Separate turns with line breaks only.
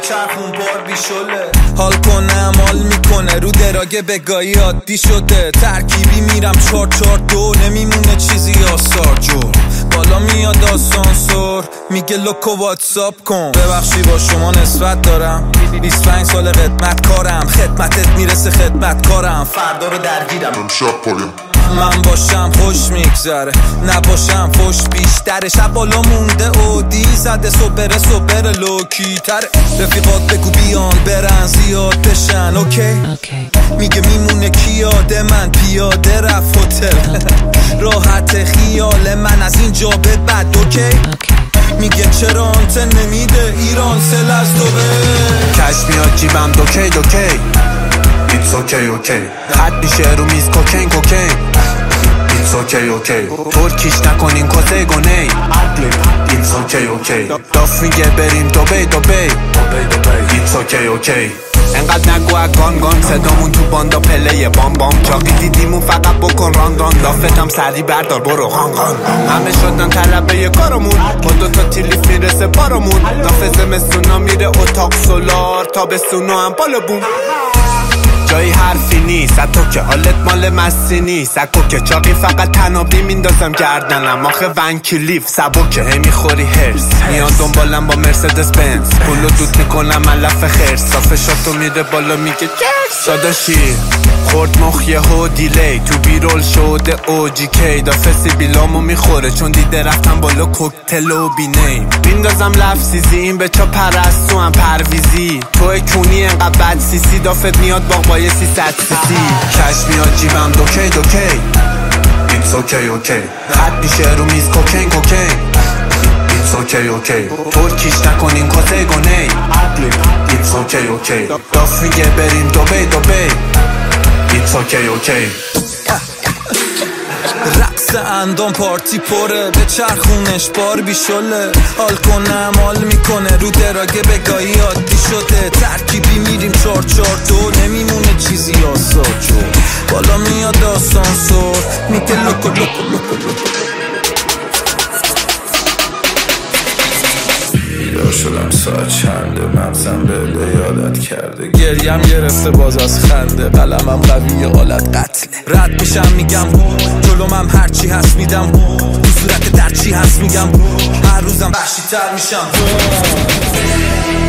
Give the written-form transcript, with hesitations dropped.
چرخون بار بیشله حال کنم حال میکنه رو دراگه بگاهی عادی شده ترکیبی میرم 442 نمیمونه چیزی آثار جور بالا میاد آسانسور میگه لوکو واتساپ کن ببخشی با شما نسبت دارم 25 سال خدمت کارم خدمتت میرسه خدمت کارم فردا رو درگیرم امشب پایم من باشم خوش میگذره نباشم خوش بیشتره شب بالا مونده اودی زده صبر لوکی تره رفیقات بگو بیان برن زیاد بشن اوکی میگه میمونه کیاده من پیاده رفت هتل راحت خیال من از اینجا به بعد اوکی میگه چرا آنتن نمیده ایران سل از دوبه
کش میاد جیبم دوکی It's okay خط میشه رو میز کوکین It's okay ترکیش نکنین کزه گونه It's okay داف میگه بریم دوبی It's okay انقدر نگو گان صدامون تو باندا پله بام چاقی دیدیمون فقط بکن ران دافتم سری بردار برو غان همه شدن طلبه کارمون با 2 تا تیلیف میرسه بارمون داف زمستونا میره اتاق سولار تابستونا هم بالا بوم جایی حرفی نیست تو که حالت مال مستی نیست اکو که چاقی فقط تنابی میندازم گردنم آخه ونکلیف سبکه هی میخوری هرس میان دنبالم با مرسدس بنز پولو دوت میکنم علف خرس صافه شاتو میره بالا میگه جرس داداشی خورد مخ یهو دیلی تو بیرول شده اوجی کی دافه سیبیلامو میخوره چون دیده رفتم بالا کوکتل و بینی میندازم لفظیزی این به چا پرستو هم پرویزی توی کونی انقدر بد سیسی دافت میاد باق با یه 300 سیسی کش میاد جیبم دوکی It's okay خط میشه رو میز کوکین It's okay ترکیش نکنین کزه گونه It's okay داف میگه بریم دوبی It's okay
رقص اندام پارتی پره به چرخونش بار بیشله حال کنم حال میکنه رو دراگه بگاهی عادی شده ترکیبی میریم 442 نمیمونه چیزی آساجو بالا میاد آسانسور میگه لوکو بیدار شدم ساعت چنده مغزم بله یادت کرده گریم گرفته باز از خنده قلمم قویه آلت قتله رد میشم میگم جلومم هرچی هست میدم تو صورت در چی هست میگم هر روزم وحشی تر میشم